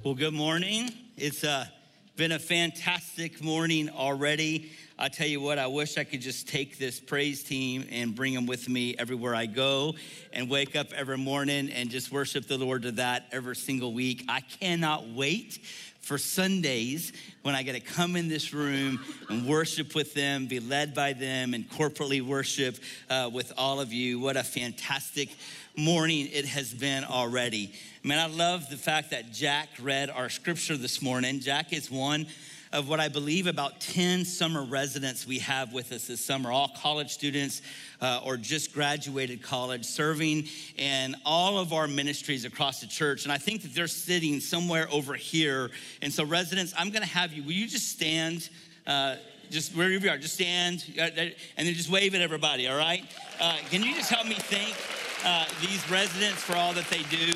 Well, good morning. It's been a fantastic morning already. I tell you what, I wish I could just take this praise team and bring them with me everywhere I go and wake up every morning and just worship the Lord to that every single week. I cannot wait for Sundays when I get to come in this room and worship with them, be led by them, and corporately worship with all of you. What a fantastic morning it has been already. Man, I love the fact that Jack read our scripture this morning. Jack is one of what I believe about 10 summer residents we have with us this summer, all college students or just graduated college, serving in all of our ministries across the church. And I think that they're sitting somewhere over here. And so residents, I'm gonna have you, will you just stand, just wherever you are, just stand, and then just wave at everybody, all right? Can you just help me thank these residents for all that they do?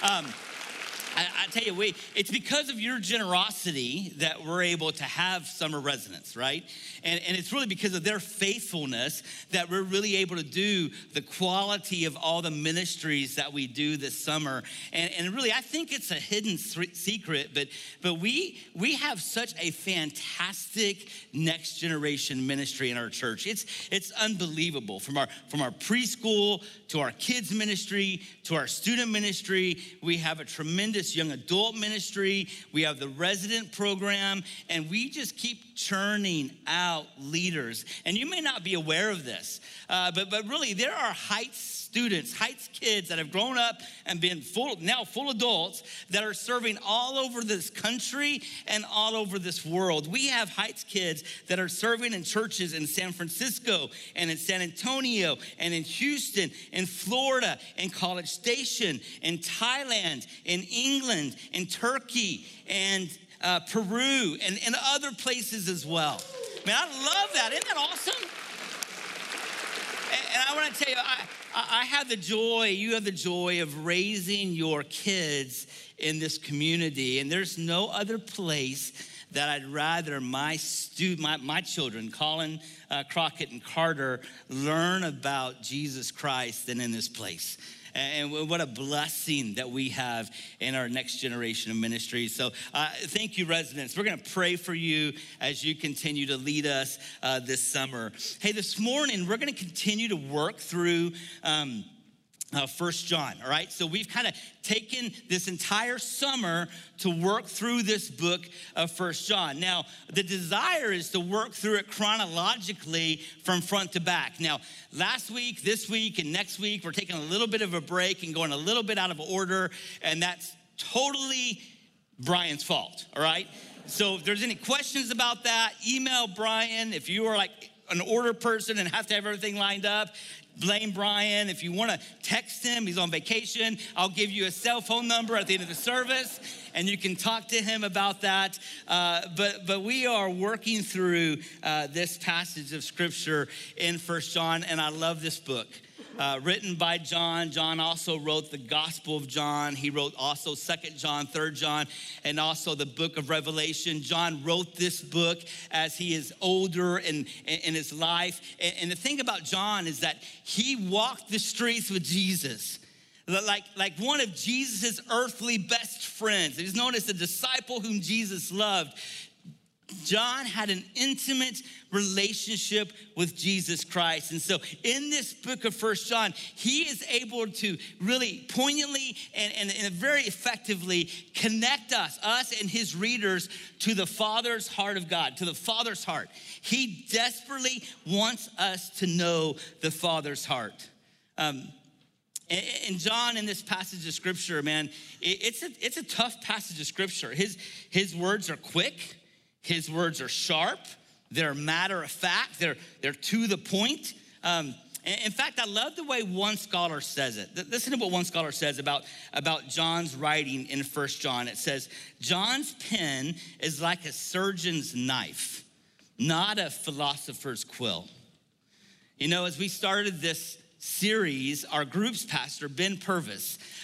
I tell you, it's because of your generosity that we're able to have summer residents, right? And it's really because of their faithfulness that we're really able to do the quality of all the ministries that we do this summer. And really, I think it's a hidden secret, but we have such a fantastic next generation ministry in our church. It's unbelievable. From our preschool to our kids ministry to our student ministry, we have a tremendous young adult ministry. We have the resident program, and we just keep churning out leaders. And you may not be aware of this, but really there are Heights students, Heights kids that have grown up and been full adults that are serving all over this country and all over this world. We have Heights kids that are serving in churches in San Francisco and in San Antonio and in Houston, in Florida, in College Station, in Thailand, in England, in Turkey, and Peru, and other places as well. Man, I love that. Isn't that awesome? And I want to tell you, I have the joy, you have the joy of raising your kids in this community. And there's no other place that I'd rather my children, Colin, Crockett, and Carter, learn about Jesus Christ than in this place. And what a blessing that we have in our next generation of ministry. So thank you, residents. We're gonna pray for you as you continue to lead us this summer. Hey, this morning, we're gonna continue to work through 1 John, all right? So we've kind of taken this entire summer to work through this book of 1 John. Now, the desire is to work through it chronologically from front to back. Now, last week, this week, and next week, we're taking a little bit of a break and going a little bit out of order, and that's totally Brian's fault, all right? So if there's any questions about that, email Brian. If you are like an order person and have to have everything lined up, blame Brian. If you want to text him, he's on vacation. I'll give you a cell phone number at the end of the service, and you can talk to him about that. But we are working through this passage of scripture in 1 John, and I love this book. Written by John. John also wrote the Gospel of John. He wrote also 2 John, 3 John, and also the book of Revelation. John wrote this book as he is older in his life. And the thing about John is that he walked the streets with Jesus. Like one of Jesus's earthly best friends. He's known as the disciple whom Jesus loved. John had an intimate relationship with Jesus Christ. And so in this book of 1 John, he is able to really poignantly and very effectively connect us and his readers to the Father's heart of God, to the Father's heart. He desperately wants us to know the Father's heart. And John, in this passage of scripture, man, it's a tough passage of scripture. His words are quick. His words are sharp. They're matter of fact. They're to the point. In fact, I love the way one scholar says it. Listen to what one scholar says about John's writing in 1 John. It says, John's pen is like a surgeon's knife, not a philosopher's quill. You know, as we started this series, our group's pastor, Ben Purvis,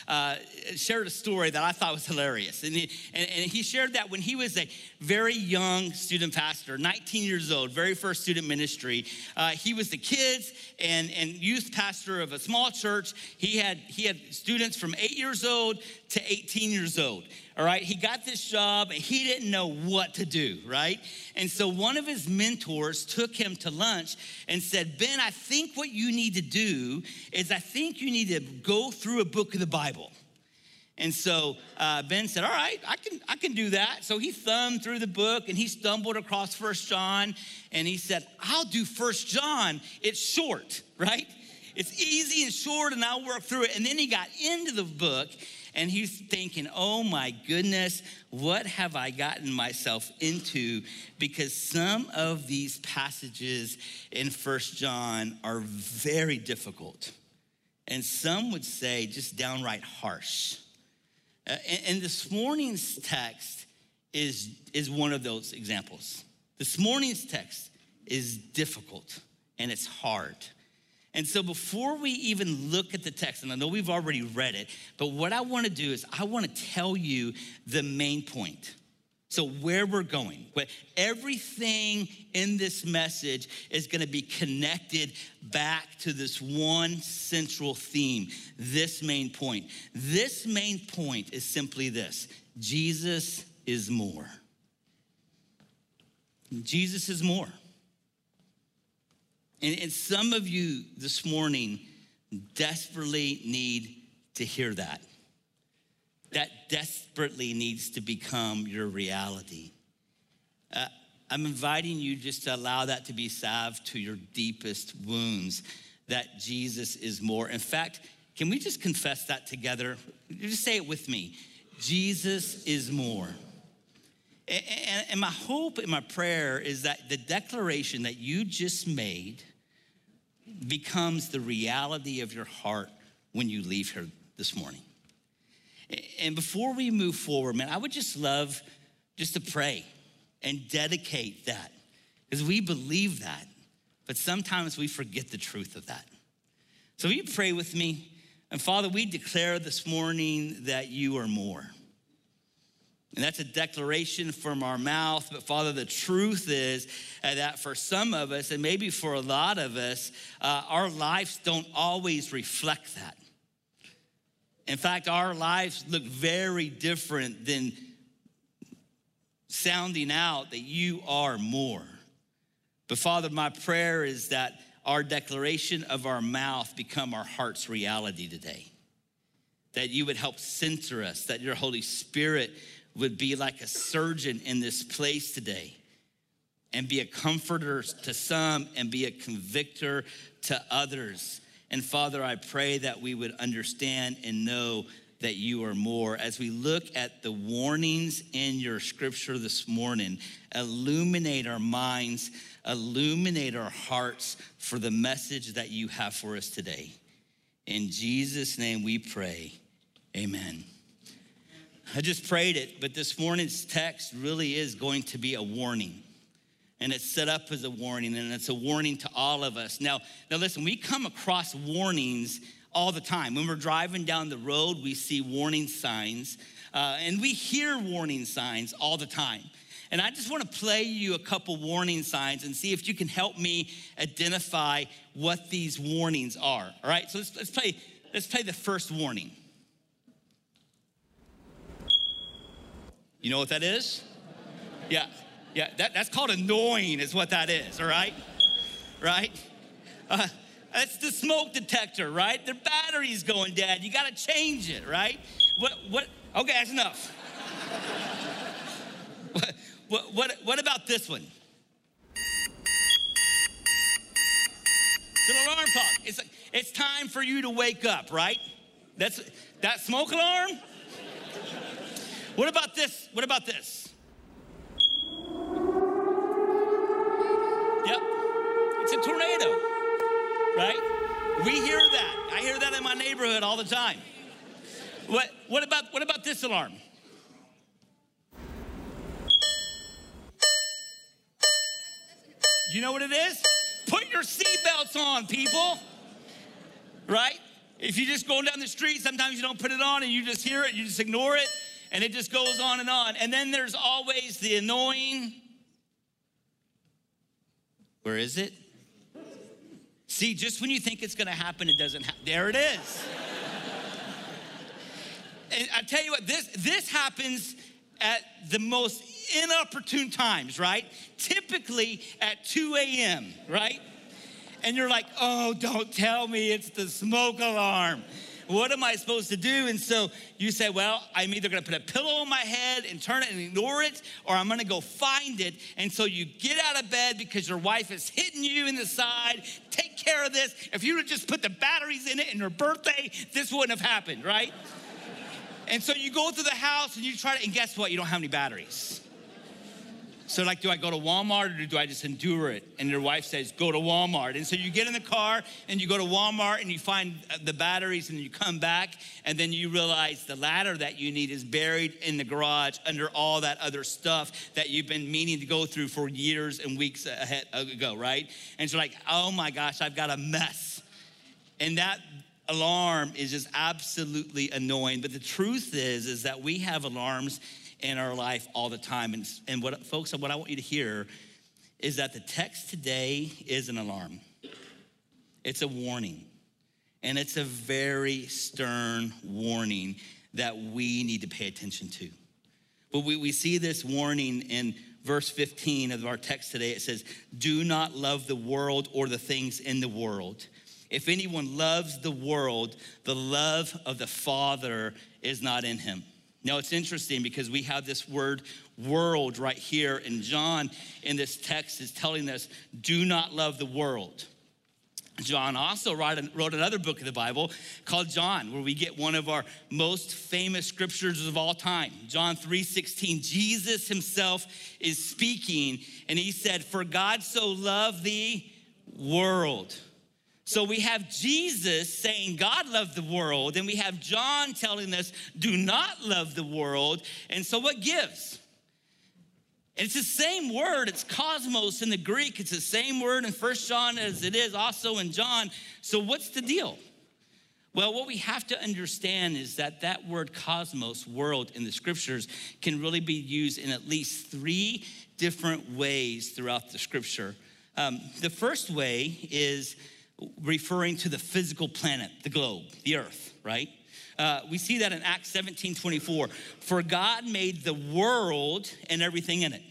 shared a story that I thought was hilarious. And he shared that when he was a very young student pastor, 19 years old, very first student ministry, he was the kids and youth pastor of a small church. He had students from 8 years old to 18 years old. All right, he got this job and he didn't know what to do, right? And so one of his mentors took him to lunch and said, Ben, I think what you need to do is I think you need to go through a book of the Bible. And so Ben said, all right, I can do that. So he thumbed through the book and he stumbled across 1 John and he said, I'll do 1 John. It's short, right? It's easy and short and I'll work through it. And then he got into the book and he's thinking, oh my goodness, what have I gotten myself into? Because some of these passages in 1 John are very difficult. And some would say just downright harsh. And this morning's text is one of those examples. This morning's text is difficult and it's hard. And so before we even look at the text, and I know we've already read it, but what I want to do is I want to tell you the main point. So where we're going, but everything in this message is going to be connected back to this one central theme, this main point. This main point is simply this: Jesus is more. Jesus is more. And some of you this morning desperately need to hear that. That desperately needs to become your reality. I'm inviting you just to allow that to be salve to your deepest wounds, that Jesus is more. In fact, can we just confess that together? Just say it with me. Jesus is more. And my hope and my prayer is that the declaration that you just made becomes the reality of your heart when you leave here this morning. And before we move forward, man, I would just love just to pray and dedicate that, because we believe that, but sometimes we forget the truth of that. So will you pray with me? And Father, we declare this morning that you are more. And that's a declaration from our mouth. But Father, the truth is that for some of us, and maybe for a lot of us, our lives don't always reflect that. In fact, our lives look very different than sounding out that you are more. But Father, my prayer is that our declaration of our mouth become our heart's reality today. That you would help center us, that your Holy Spirit would be like a surgeon in this place today and be a comforter to some and be a convictor to others. And Father, I pray that we would understand and know that you are more. As we look at the warnings in your scripture this morning, illuminate our minds, illuminate our hearts for the message that you have for us today. In Jesus' name we pray, amen. I just prayed it, but this morning's text really is going to be a warning. And it's set up as a warning, and it's a warning to all of us. Now listen, we come across warnings all the time. When we're driving down the road, we see warning signs, and we hear warning signs all the time. And I just want to play you a couple warning signs and see if you can help me identify what these warnings are. All right, so let's play the first warning. You know what that is? Yeah, that's called annoying is what that is, all right? Right? That's the smoke detector, right? Their battery's going dead. You gotta change it, right? What? Okay, that's enough. What about this one? It's an alarm clock. It's time for you to wake up, right? That's that smoke alarm? What about this? What about this? Yep, it's a tornado, right? We hear that. I hear that in my neighborhood all the time. What about this alarm? You know what it is? Put your seatbelts on, people. Right? If you're just going down the street, sometimes you don't put it on and you just hear it, you just ignore it, and it just goes on and on. And then there's always the annoying, where is it? See, just when you think it's gonna happen, it doesn't happen. There it is. And I tell you what, this happens at the most inopportune times, right? Typically at 2 a.m., right? And you're like, oh, don't tell me it's the smoke alarm. What am I supposed to do? And so you say, well, I'm either gonna put a pillow on my head and turn it and ignore it, or I'm gonna go find it. And so you get out of bed because your wife is hitting you in the side. Take care of this. If you would just put the batteries in it in her birthday, this wouldn't have happened, right? And so you go through the house and you try to, and guess what? You don't have any batteries. So like, do I go to Walmart or do I just endure it? And your wife says, go to Walmart. And so you get in the car and you go to Walmart and you find the batteries and you come back and then you realize the ladder that you need is buried in the garage under all that other stuff that you've been meaning to go through for years and weeks ago, right? And so like, oh my gosh, I've got a mess. And that alarm is just absolutely annoying. But the truth is that we have alarms in our life all the time. And what, folks, what I want you to hear is that the text today is an alarm. It's a warning. And it's a very stern warning that we need to pay attention to. But we see this warning in verse 15 of our text today. It says, do not love the world or the things in the world. If anyone loves the world, the love of the Father is not in him. Now, it's interesting because we have this word world right here, and John in this text is telling us, do not love the world. John also wrote another book of the Bible called John, where we get one of our most famous scriptures of all time. John 3:16, Jesus himself is speaking, and he said, for God so loved the world. So we have Jesus saying God loved the world, and we have John telling us do not love the world. And so what gives? And it's the same word, it's cosmos in the Greek. It's the same word in 1 John as it is also in John. So what's the deal? Well, what we have to understand is that word cosmos, world, in the scriptures can really be used in at least 3 different ways throughout the scripture. The first way is referring to the physical planet, the globe, the earth, right? We see that in Acts 17:24. For God made the world and everything in it.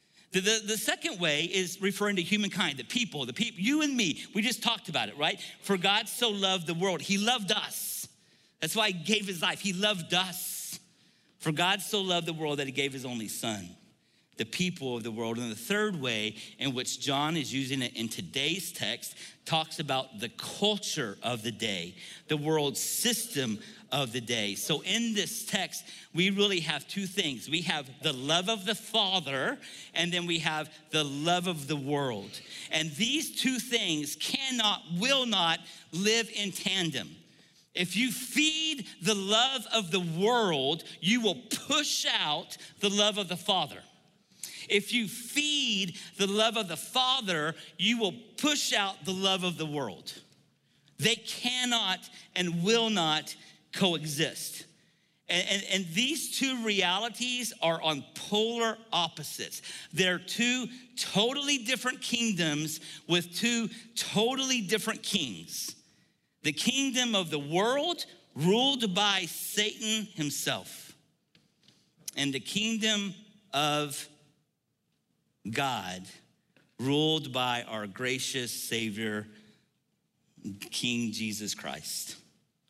The second way is referring to humankind, the people, you and me. We just talked about it, right? For God so loved the world. He loved us. That's why he gave his life. He loved us. For God so loved the world that he gave his only son. The people of the world. And the third way in which John is using it in today's text talks about the culture of the day, the world system of the day. So in this text, we really have 2 things. We have the love of the Father, and then we have the love of the world. And these 2 things will not live in tandem. If you feed the love of the world, you will push out the love of the Father. If you feed the love of the Father, you will push out the love of the world. They cannot and will not coexist. And these 2 realities are on polar opposites. They're 2 totally different kingdoms with 2 totally different kings. The kingdom of the world ruled by Satan himself, and the kingdom of God, ruled by our gracious Savior, King Jesus Christ.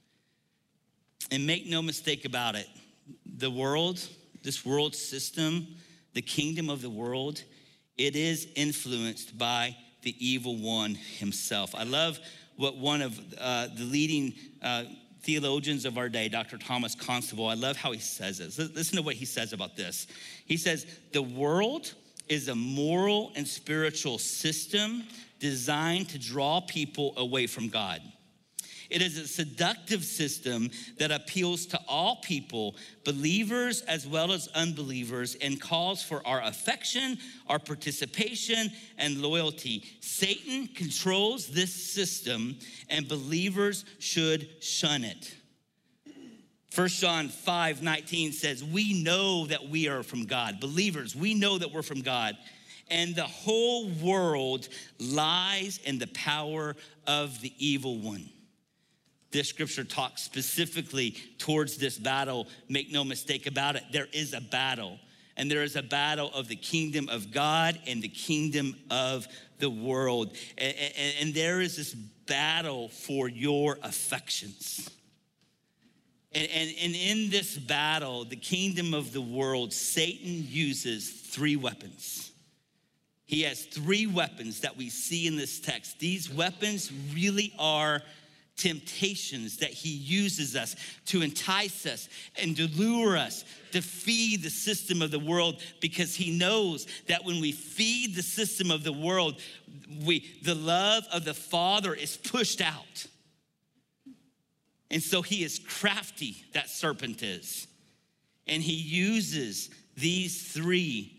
And make no mistake about it, the world, this world system, the kingdom of the world, it is influenced by the evil one himself. I love what one of the leading theologians of our day, Dr. Thomas Constable, I love how he says this. Listen to what he says about this. He says, the world is a moral and spiritual system designed to draw people away from God. It is a seductive system that appeals to all people, believers as well as unbelievers, and calls for our affection, our participation, and loyalty. Satan controls this system, and believers should shun it. 1 John 5:19 says, we know that we are from God. Believers, we know that we're from God. And the whole world lies in the power of the evil one. This scripture talks specifically towards this battle. Make no mistake about it, there is a battle. And there is a battle of the kingdom of God and the kingdom of the world. And there is this battle for your affections. And in this battle, the kingdom of the world, Satan uses 3 weapons. He has 3 weapons that we see in this text. These weapons really are temptations that he uses us to entice us and to lure us to feed the system of the world, because he knows that when we feed the system of the world, the love of the Father is pushed out. And so he is crafty, that serpent is. And he uses these 3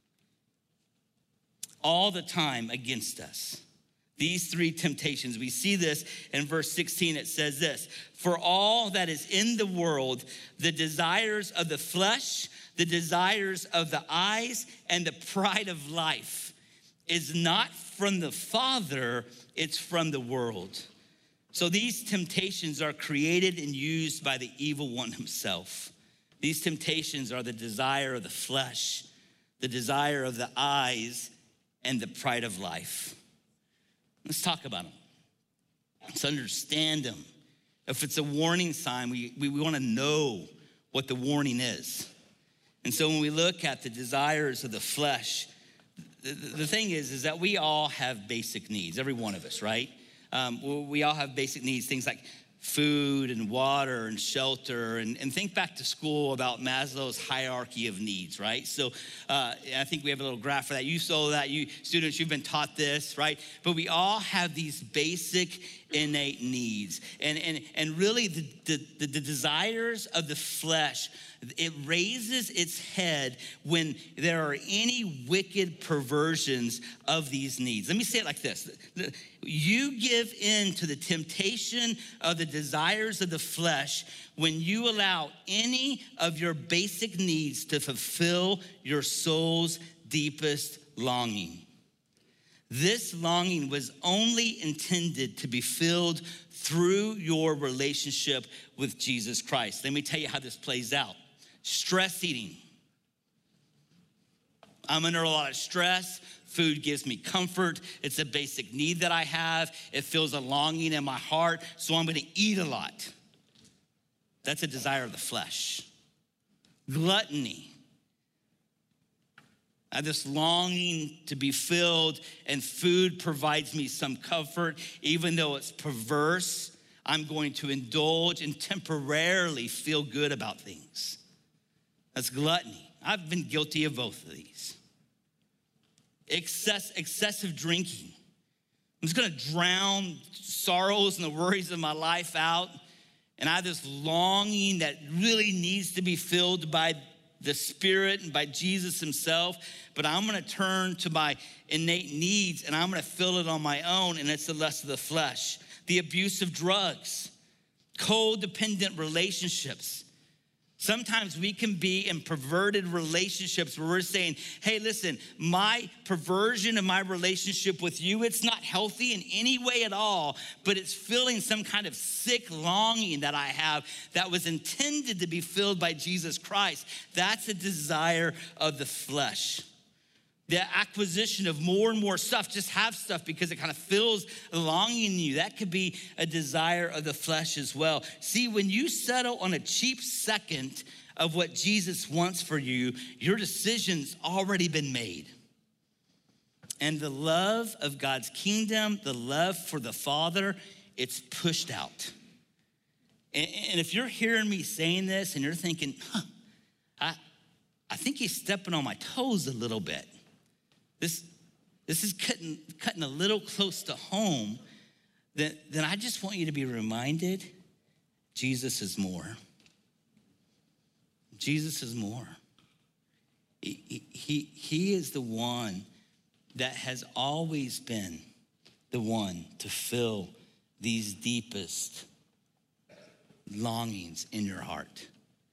all the time against us. These 3 temptations. We see this in verse 16. It says this: for all that is in the world, the desires of the flesh, the desires of the eyes, and the pride of life is not from the Father, it's from the world. So these temptations are created and used by the evil one himself. These temptations are the desire of the flesh, the desire of the eyes, and the pride of life. Let's talk about them. Let's understand them. If it's a warning sign, we want to know what the warning is. And so when we look at the desires of the flesh, the thing is that we all have basic needs, every one of us, right? We all have basic needs, things like food and water and shelter. And think back to school about Maslow's hierarchy of needs, right? So I think we have a little graph for that. You saw that, you students, you've been taught this, right? But we all have these basic innate needs. And really the desires of the flesh, it raises its head when there are any wicked perversions of these needs. Let me say it like this. You give in to the temptation of the desires of the flesh when you allow any of your basic needs to fulfill your soul's deepest longing. This longing was only intended to be filled through your relationship with Jesus Christ. Let me tell you how this plays out. Stress eating. I'm under a lot of stress. Food gives me comfort. It's a basic need that I have. It fills a longing in my heart, so I'm gonna eat a lot. That's a desire of the flesh. Gluttony. I have this longing to be filled, and food provides me some comfort. Even though it's perverse, I'm going to indulge and temporarily feel good about things. That's gluttony. I've been guilty of both of these. Excessive drinking. I'm just gonna drown sorrows and the worries of my life out. And I have this longing that really needs to be filled by the Spirit and by Jesus himself. But I'm gonna turn to my innate needs and I'm gonna fill it on my own, and it's the lust of the flesh. The abuse of drugs, codependent relationships. Sometimes we can be in perverted relationships where we're saying, hey, listen, my perversion of my relationship with you, it's not healthy in any way at all, but it's filling some kind of sick longing that I have that was intended to be filled by Jesus Christ. That's a desire of the flesh. The acquisition of more and more stuff, just have stuff because it kind of fills a longing in you. That could be a desire of the flesh as well. See, when you settle on a cheap second of what Jesus wants for you, your decision's already been made. And the love of God's kingdom, the love for the Father, it's pushed out. And if you're hearing me saying this and you're thinking, I think he's stepping on my toes a little bit. This is cutting a little close to home. then I just want you to be reminded Jesus is more. Jesus is more. He is the one that has always been the one to fill these deepest longings in your heart.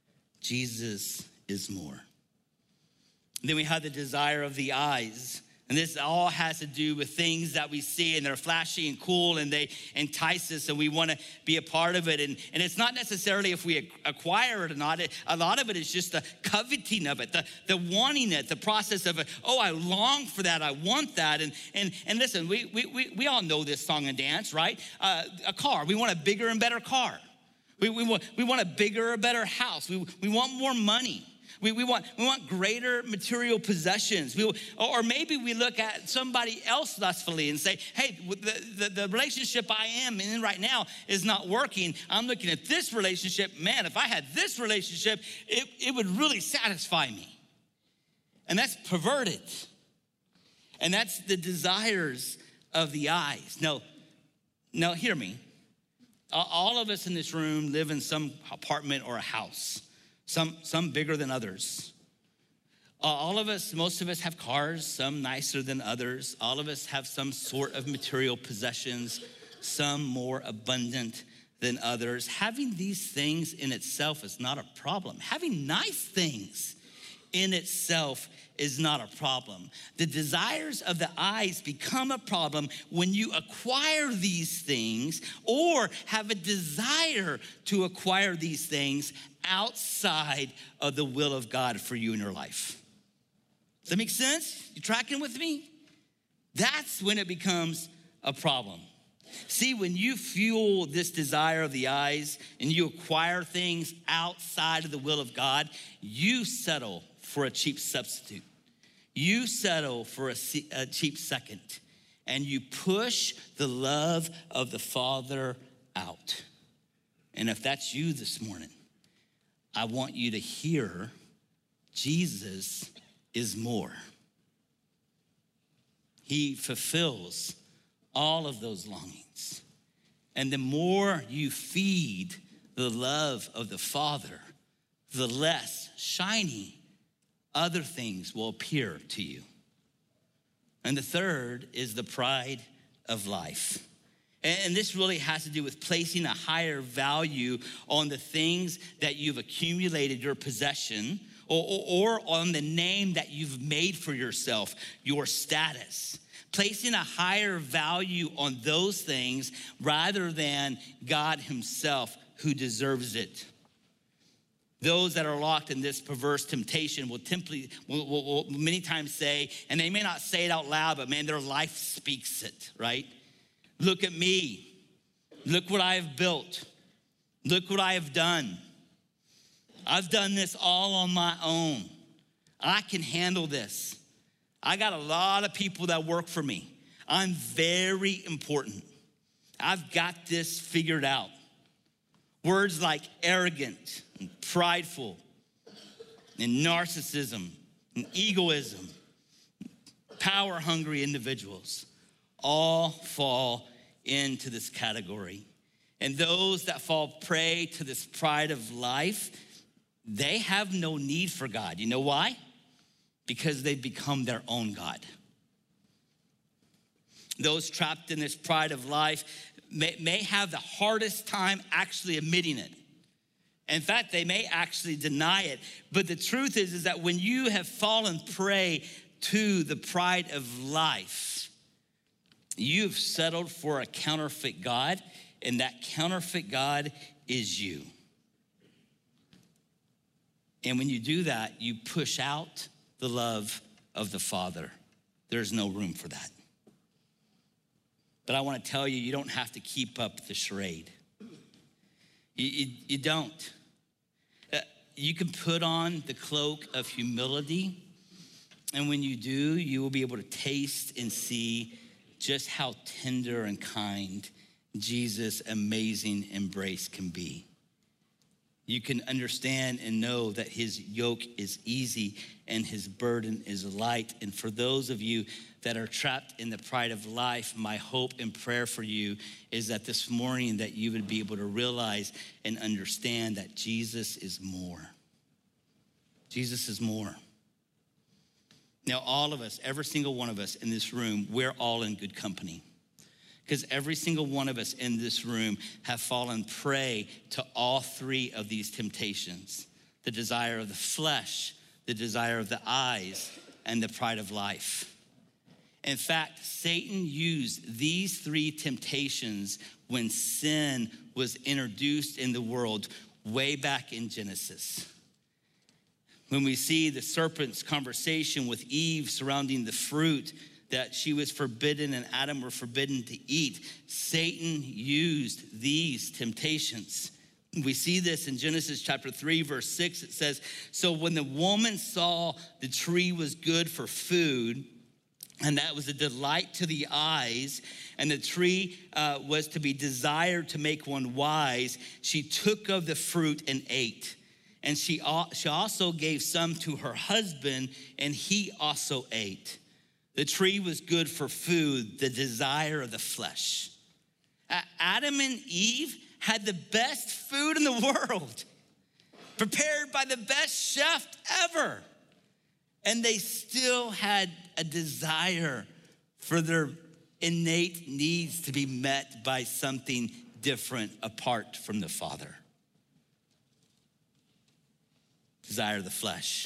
Jesus is more. Then we have the desire of the eyes. And this all has to do with things that we see, and they're flashy and cool, and they entice us, and we want to be a part of it. And it's not necessarily if we acquire it or not. A lot of it is just the coveting of it, the wanting it, the process of it. Oh, I long for that. I want that. And listen, we all know this song and dance, right? A car. We want a bigger and better car. We want a bigger or better house. We want more money. We want greater material possessions. Or maybe we look at somebody else lustfully and say, hey, the relationship I am in right now is not working. I'm looking at this relationship. Man, if I had this relationship, it would really satisfy me. And that's perverted. And that's the desires of the eyes. No, hear me. All of us in this room live in some apartment or a house. Some bigger than others. Most of us have cars, some nicer than others. All of us have some sort of material possessions, some more abundant than others. Having these things in itself is not a problem. Having nice things in itself is not a problem. The desires of the eyes become a problem when you acquire these things or have a desire to acquire these things outside of the will of God for you in your life. Does that make sense? You tracking with me? That's when it becomes a problem. See, when you fuel this desire of the eyes and you acquire things outside of the will of God, you settle for a cheap substitute. You settle for a cheap second, and you push the love of the Father out. And if that's you this morning, I want you to hear Jesus is more. He fulfills all of those longings. And the more you feed the love of the Father, the less shiny other things will appear to you. And the third is the pride of life. And this really has to do with placing a higher value on the things that you've accumulated, your possession, or on the name that you've made for yourself, your status. Placing a higher value on those things rather than God himself, who deserves it. Those that are locked in this perverse temptation will many times say, and they may not say it out loud, but man, their life speaks it, right? Look at me. Look what I have built. Look what I have done. I've done this all on my own. I can handle this. I got a lot of people that work for me. I'm very important. I've got this figured out. Words like arrogant and prideful and narcissism and egoism, power-hungry individuals all fall into this category. And those that fall prey to this pride of life, they have no need for God. You know why? Because they've become their own God. Those trapped in this pride of life may have the hardest time actually admitting it. In fact, they may actually deny it. But the truth is that when you have fallen prey to the pride of life, you've settled for a counterfeit God, and that counterfeit God is you. And when you do that, you push out the love of the Father. There's no room for that. But I want to tell you, you don't have to keep up the charade. You don't. You can put on the cloak of humility, and when you do, you will be able to taste and see just how tender and kind Jesus' amazing embrace can be. you can understand and know that his yoke is easy and his burden is light. And for those of you that are trapped in the pride of life, my hope and prayer for you is that this morning that you would be able to realize and understand that Jesus is more. Jesus is more. Now, all of us, every single one of us in this room, we're all in good company. Because every single one of us in this room have fallen prey to all three of these temptations: the desire of the flesh, the desire of the eyes, and the pride of life. In fact, Satan used these three temptations when sin was introduced in the world way back in Genesis. When we see the serpent's conversation with Eve surrounding the fruit that she was forbidden and Adam were forbidden to eat, Satan used these temptations. We see this in Genesis chapter 3, verse 6. It says, so when the woman saw the tree was good for food, and that was a delight to the eyes, and the tree was to be desired to make one wise, she took of the fruit and ate. And she also gave some to her husband, and he also ate. The tree was good for food, the desire of the flesh. Adam and Eve had the best food in the world, prepared by the best chef ever. And they still had a desire for their innate needs to be met by something different apart from the Father. Desire of the flesh.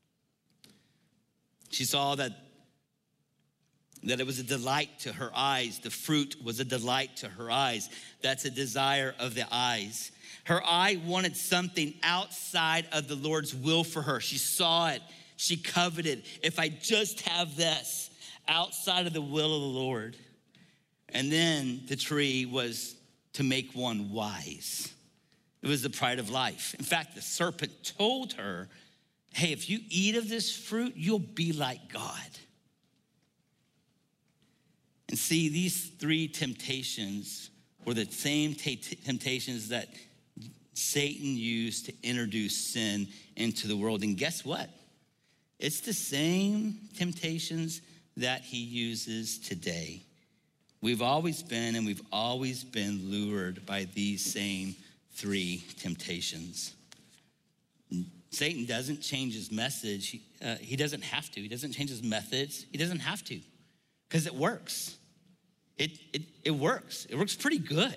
She saw that it was a delight to her eyes. The fruit was a delight to her eyes. That's a desire of the eyes. Her eye wanted something outside of the Lord's will for her. She saw it. She coveted. If I just have this outside of the will of the Lord. And then the tree was to make one wise. It was the pride of life. In fact, the serpent told her, hey, if you eat of this fruit, you'll be like God. And see, these three temptations were the same temptations that Satan used to introduce sin into the world. And guess what? It's the same temptations that he uses today. We've always been lured by these same three temptations. Satan doesn't change his message. He doesn't have to. He doesn't change his methods. He doesn't have to, because it works. It works. It works pretty good.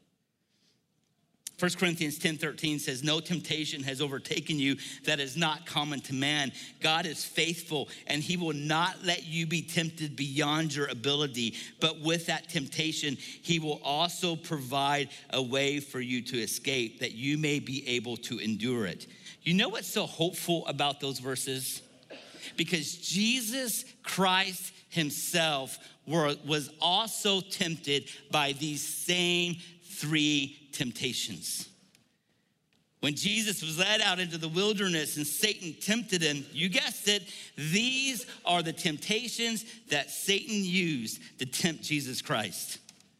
1 Corinthians 10:13 says, no temptation has overtaken you that is not common to man. God is faithful, and he will not let you be tempted beyond your ability. But with that temptation, he will also provide a way for you to escape, that you may be able to endure it. You know what's so hopeful about those verses? Because Jesus Christ himself was also tempted by these same three temptations. When Jesus was led out into the wilderness and Satan tempted him, you guessed it, these are the temptations that Satan used to tempt Jesus Christ.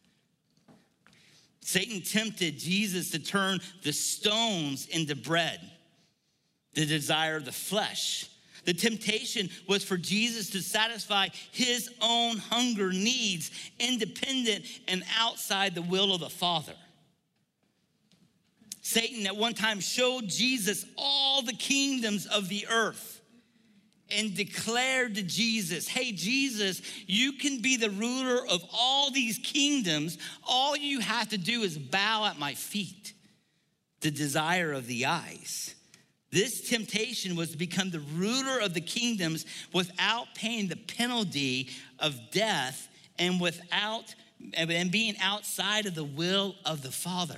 Satan tempted Jesus to turn the stones into bread, the desire of the flesh. The temptation was for Jesus to satisfy his own hunger needs, independent and outside the will of the Father. Satan at one time showed Jesus all the kingdoms of the earth and declared to Jesus, hey, Jesus, you can be the ruler of all these kingdoms. All you have to do is bow at my feet. The desire of the eyes. This temptation was to become the ruler of the kingdoms without paying the penalty of death and being outside of the will of the Father.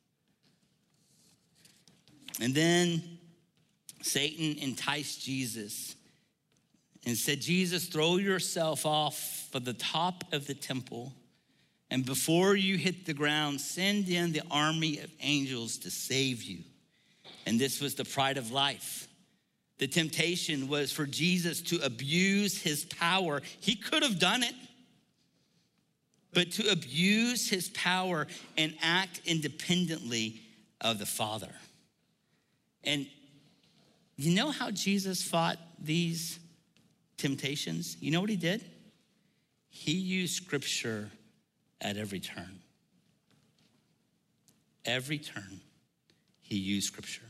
And then Satan enticed Jesus and said, Jesus, throw yourself off of the top of the temple, and before you hit the ground, send in the army of angels to save you. And this was the pride of life. The temptation was for Jesus to abuse his power. He could have done it, but to abuse his power and act independently of the Father. And you know how Jesus fought these temptations? You know what he did? He used scripture at every turn. Every turn, he used scripture.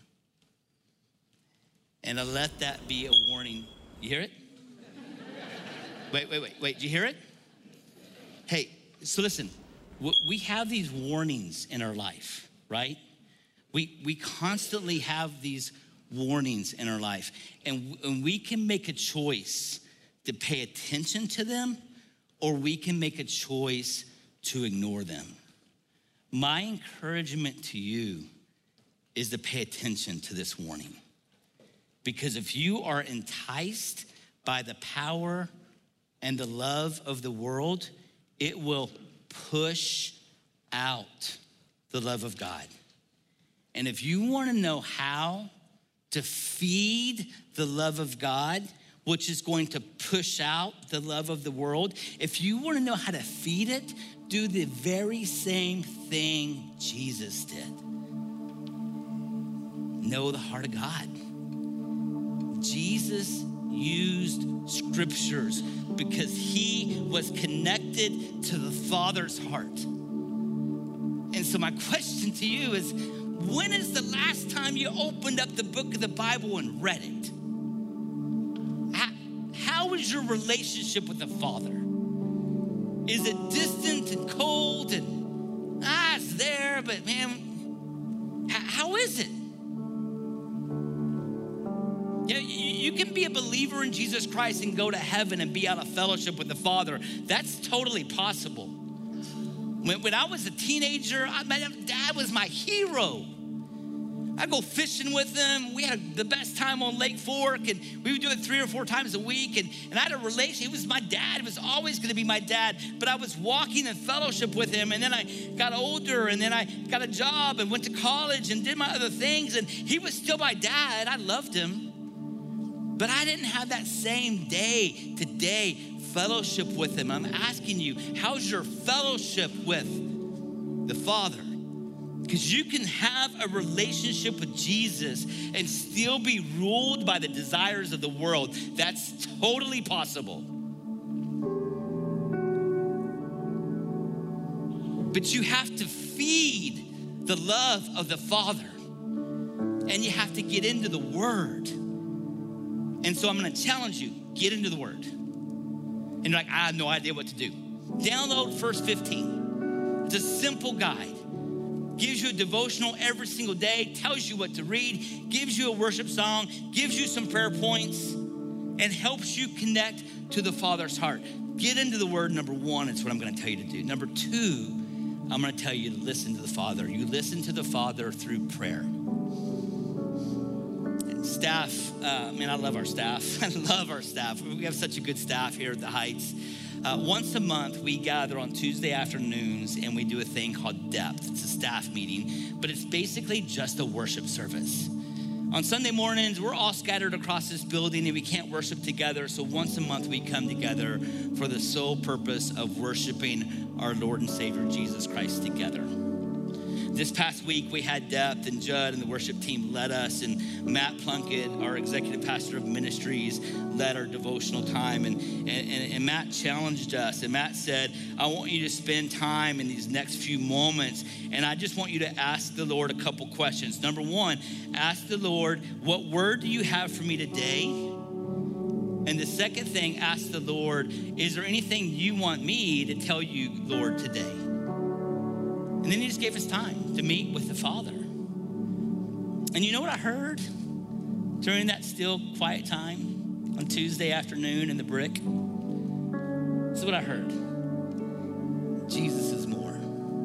And I let that be a warning. You hear it? Wait. Did you hear it? Hey, so listen, we have these warnings in our life, right? We constantly have these warnings in our life. And we can make a choice to pay attention to them, or we can make a choice to ignore them. My encouragement to you is to pay attention to this warning. Because if you are enticed by the power and the love of the world, it will push out the love of God. And if you want to know how to feed the love of God, which is going to push out the love of the world, if you want to know how to feed it, do the very same thing Jesus did. Know the heart of God. Jesus used scriptures because he was connected to the Father's heart. And so my question to you is, when is the last time you opened up the book of the Bible and read it? How is your relationship with the Father? Is it distant and cold and it's there, but man, how is it? You can be a believer in Jesus Christ and go to heaven and be out of fellowship with the Father. That's totally possible. When I was a teenager, my dad was my hero. I'd go fishing with him. We had the best time on Lake Fork, and we would do it 3 or 4 times a week. And I had a relationship. He was my dad. It was always going to be my dad. But I was walking in fellowship with him. And then I got older, and then I got a job and went to college and did my other things. And he was still my dad. I loved him. But I didn't have that same day-to-day fellowship with him. I'm asking you, how's your fellowship with the Father? Because you can have a relationship with Jesus and still be ruled by the desires of the world. That's totally possible. But you have to feed the love of the Father, and you have to get into the Word. And so I'm gonna challenge you, get into the Word. And you're like, I have no idea what to do. Download First 15. It's a simple guide. Gives you a devotional every single day, tells you what to read, gives you a worship song, gives you some prayer points, and helps you connect to the Father's heart. Get into the Word, number one, it's what I'm gonna tell you to do. Number two, I'm gonna tell you to listen to the Father. You listen to the Father through prayer. Staff, man, I love our staff. I love our staff. We have such a good staff here at the Heights. Once a month, we gather on Tuesday afternoons and we do a thing called Depth. It's a staff meeting, but it's basically just a worship service. On Sunday mornings, we're all scattered across this building and we can't worship together. So once a month, we come together for the sole purpose of worshiping our Lord and Savior, Jesus Christ, together. This past week, we had Depth, and Judd and the worship team led us, and Matt Plunkett, our executive pastor of ministries, led our devotional time, and Matt challenged us, and Matt said, I want you to spend time in these next few moments, and I just want you to ask the Lord a couple questions. Number one, ask the Lord, what word do you have for me today? And the second thing, ask the Lord, is there anything you want me to tell you, Lord, today? And then he just gave us time to meet with the Father. And you know what I heard during that still quiet time on Tuesday afternoon in the Brick? This is what I heard. Jesus is more.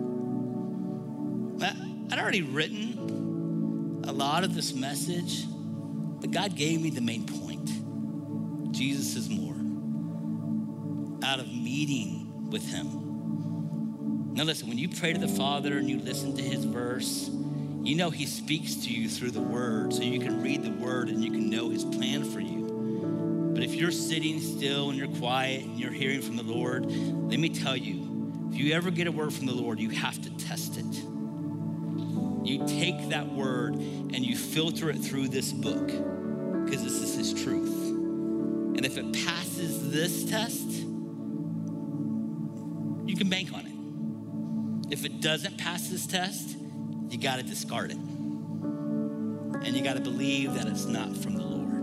I'd already written a lot of this message, but God gave me the main point. Jesus is more. Out of meeting with him. Now listen, when you pray to the Father and you listen to his verse, you know he speaks to you through the Word, so you can read the Word and you can know his plan for you. But if you're sitting still and you're quiet and you're hearing from the Lord, let me tell you, if you ever get a word from the Lord, you have to test it. you take that word and you filter it through this book, because this is his truth. And if it passes this test, you can bank on it. If it doesn't pass this test, you got to discard it. And you got to believe that it's not from the Lord.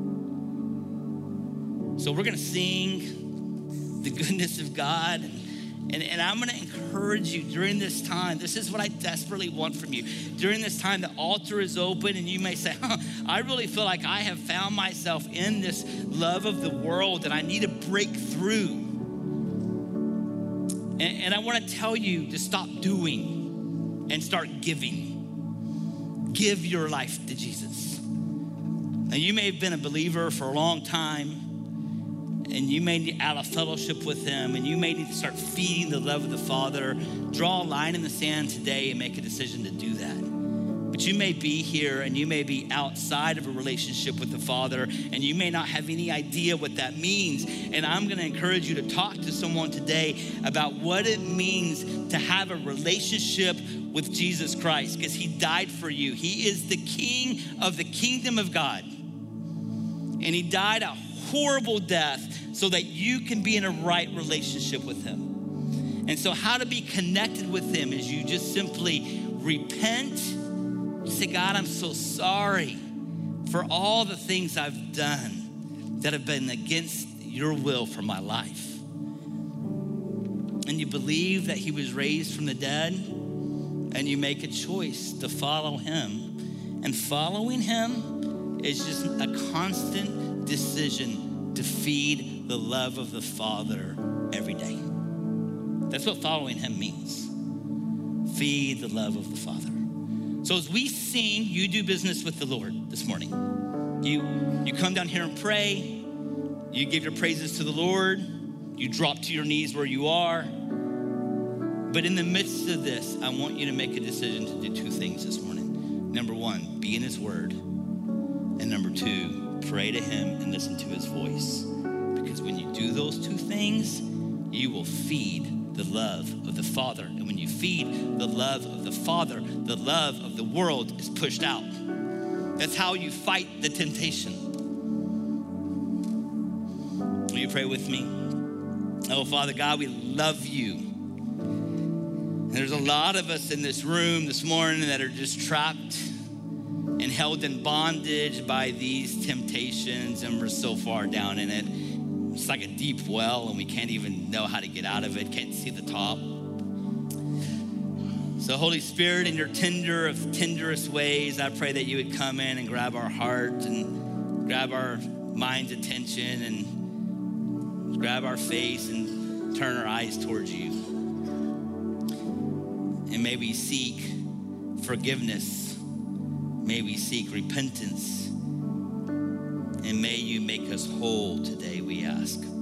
So we're going to sing the goodness of God. And I'm going to encourage you during this time. This is what I desperately want from you. During this time, the altar is open, and you may say, I really feel like I have found myself in this love of the world and I need to break through. And I want to tell you to stop doing and start giving. Give your life to Jesus. Now, you may have been a believer for a long time, and you may need out of fellowship with him, and you may need to start feeding the love of the Father. Draw a line in the sand today and make a decision to do that. But you may be here and you may be outside of a relationship with the Father, and you may not have any idea what that means. And I'm gonna encourage you to talk to someone today about what it means to have a relationship with Jesus Christ, because he died for you. He is the King of the kingdom of God. And he died a horrible death so that you can be in a right relationship with him. And so how to be connected with him is you just simply repent. You say, God, I'm so sorry for all the things I've done that have been against your will for my life. And you believe that he was raised from the dead, and you make a choice to follow him. And following him is just a constant decision to feed the love of the Father every day. That's what following him means. Feed the love of the Father. So as we sing, you do business with the Lord this morning. You come down here and pray. You give your praises to the Lord. You drop to your knees where you are. But in the midst of this, I want you to make a decision to do two things this morning. Number one, be in his word. And number two, pray to him and listen to his voice. Because when you do those two things, you will feed the love of the Father. And when you feed the love of the Father, the love of the world is pushed out. That's how you fight the temptation. Will you pray with me? Oh, Father God, we love you. And there's a lot of us in this room this morning that are just trapped and held in bondage by these temptations, and we're so far down in it. It's like a deep well, and we can't even know how to get out of it, can't see the top. So Holy Spirit, in your tenderest ways, I pray that you would come in and grab our heart and grab our mind's attention and grab our face and turn our eyes towards you. And may we seek forgiveness. May we seek repentance. And may you make us whole today, we ask.